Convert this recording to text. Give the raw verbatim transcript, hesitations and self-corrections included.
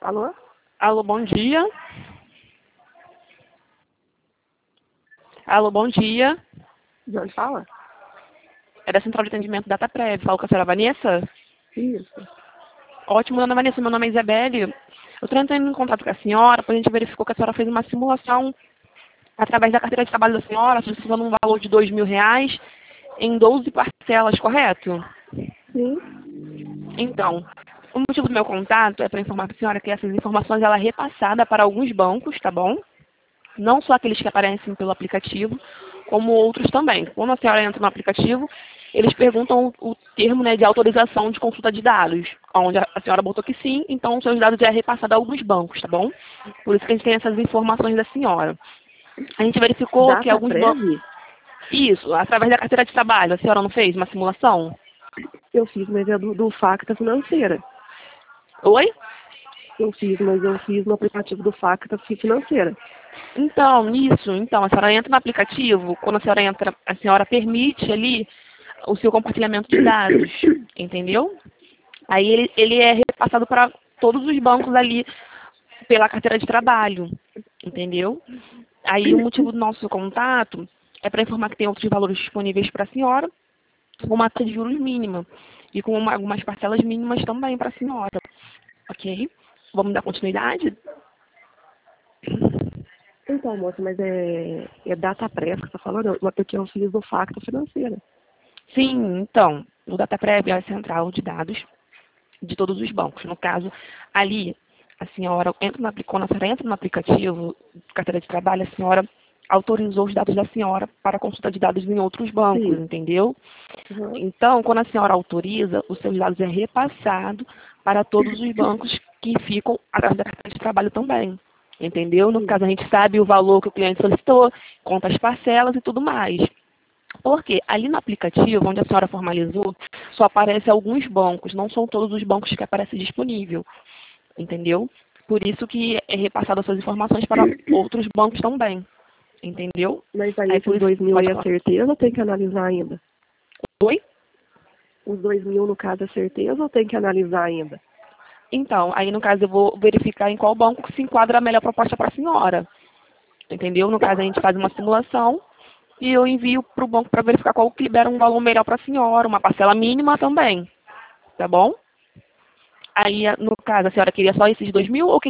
Alô? Alô, bom dia. Alô, bom dia. De onde fala? É da Central de Atendimento DataPrev. Falo com a senhora Vanessa? Isso. Ótimo, dona Vanessa. Meu nome é Isabelle. Eu estou entrando em contato com a senhora, porque a gente verificou que a senhora fez uma simulação através da carteira de trabalho da senhora, solicitando um valor de dois mil reais em doze parcelas, correto? Sim. Então, o motivo do meu contato é para informar para a senhora que essas informações ela é repassada para alguns bancos, tá bom? Não só aqueles que aparecem pelo aplicativo, como outros também. Quando a senhora entra no aplicativo, eles perguntam o termo, né, de autorização de consulta de dados, onde a senhora botou que sim, então os seus dados já é repassado a alguns bancos, tá bom? Por isso que a gente tem essas informações da senhora. A gente verificou que alguns bancos... DataPrev? Isso, através da carteira de trabalho, a senhora não fez uma simulação? Eu fiz, mas é do, do Facta Financeira. Oi? Eu fiz, mas eu fiz no aplicativo do Facta Financeira. Então, nisso, então, a senhora entra no aplicativo, quando a senhora entra, a senhora permite ali o seu compartilhamento de dados, entendeu? Aí ele, ele é repassado para todos os bancos ali pela carteira de trabalho, entendeu? Aí o motivo do nosso contato é para informar que tem outros valores disponíveis para a senhora, com uma taxa de juros mínima e com uma, algumas parcelas mínimas também para a senhora, ok? Vamos dar continuidade? Então, moça, mas é, é DataPrev que você tá falando? Não, porque eu fiz do Facta Financeira. Sim, então, o DataPrev é a central de dados de todos os bancos. No caso, ali, a senhora entra no, quando a senhora entra no aplicativo de carteira de trabalho, a senhora autorizou os dados da senhora para consulta de dados em outros bancos, Sim. entendeu? Uhum. Então, quando a senhora autoriza, os seus dados é repassado para todos os bancos que ficam atrás da carteira de trabalho também. Entendeu? No Sim. caso, a gente sabe o valor que o cliente solicitou, conta as parcelas e tudo mais. Porque ali no aplicativo, onde a senhora formalizou, só aparece alguns bancos, não são todos os bancos que aparecem disponível, entendeu? Por isso que é repassado as suas informações para outros bancos também, entendeu? Mas aí Aí por esses isso, dois mil aí pode é falar. certeza ou tem que analisar ainda? Oi? Os dois mil, no caso, é certeza ou tem que analisar ainda? Então, aí no caso eu vou verificar em qual banco que se enquadra a melhor proposta para a senhora, entendeu? No caso a gente faz uma simulação e eu envio para o banco para verificar qual que libera um valor melhor para a senhora, uma parcela mínima também, tá bom? Aí, no caso, a senhora queria só esses dois mil ou que